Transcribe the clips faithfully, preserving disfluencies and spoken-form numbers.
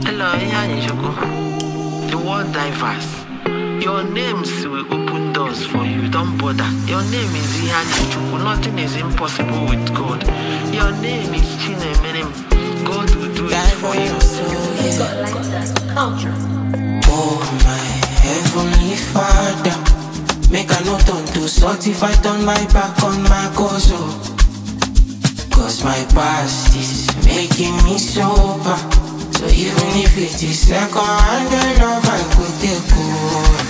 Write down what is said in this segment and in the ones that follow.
Hello, Yanjoko. The word diverse. Your names will open doors for you. Don't bother. Your name is Yanjoko. Nothing is impossible with God. Your name is Chinemenem. God will do it for you. Oh my heavenly Father, make a note on to sort if I turn my back on my cause. Cause my past is making me sober. So even if it is second hand love, I could take over.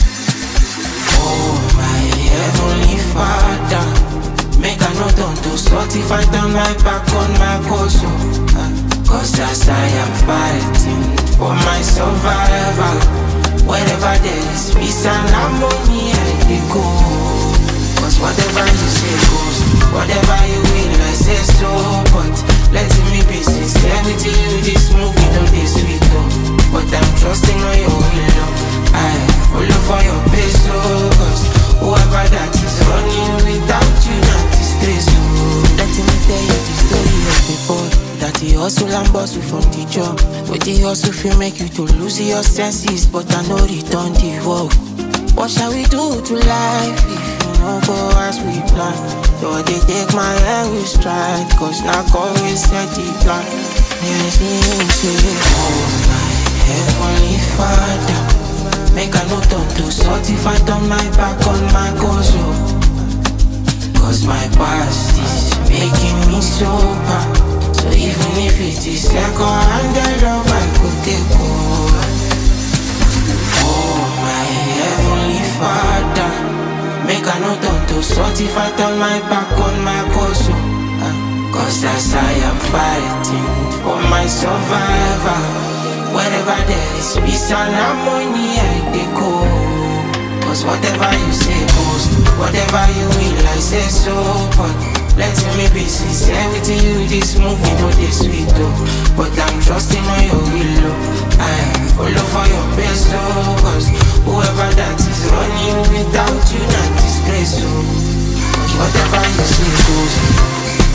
Oh my heavenly Father, make a note on to sort if I turn my back on my cause. Cause as I am fighting for my survival, wherever there is peace and harmony, I dey go. Cause whatever you say goes, whatever you will, I say so. But let me be sincere with you, this movie don't be sweet though. But I'm trusting on your will, I follow for your pace, oh. Cause whoever that is running without you, not disgrace, oh. Let me tell you the story of the boy that he hustle and bustle from the job. But the hustle feel make you to lose your senses, but I know return the work. What shall we do to life if you don't go as we plan? So they take my hand with stride, cause now God will set the plan. Yes, he say, oh my heavenly Father, make a note on to sort if I turn my back on my cause. Cause my past is making me sober. So even if it is second hand love, I could take over. Oh my heavenly Father, make a note on to sort if I turn my back on my cause. Cause as I am fighting for my survival, wherever there is peace and harmony, I dey go. Cause whatever you say goes, whatever you will, I say so. But let me be sincere with you, this movie no dey sweet though. But I'm trusting on your will, I follow for your best, oh. Cause whoever that is running without you, not disgrace, oh. Cause whatever you say goes.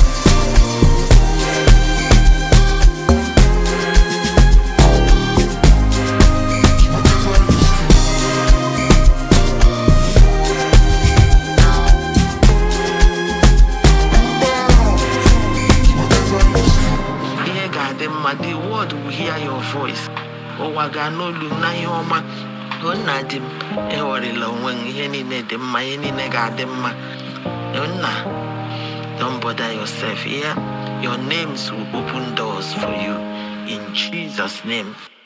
The word will hear your voice. Oh, I got no luna yoma. Oh, Nadim, Ewarilla, when any nedim, my any negadema. Don't bother yourself here. Your names will open doors for you in Jesus' name.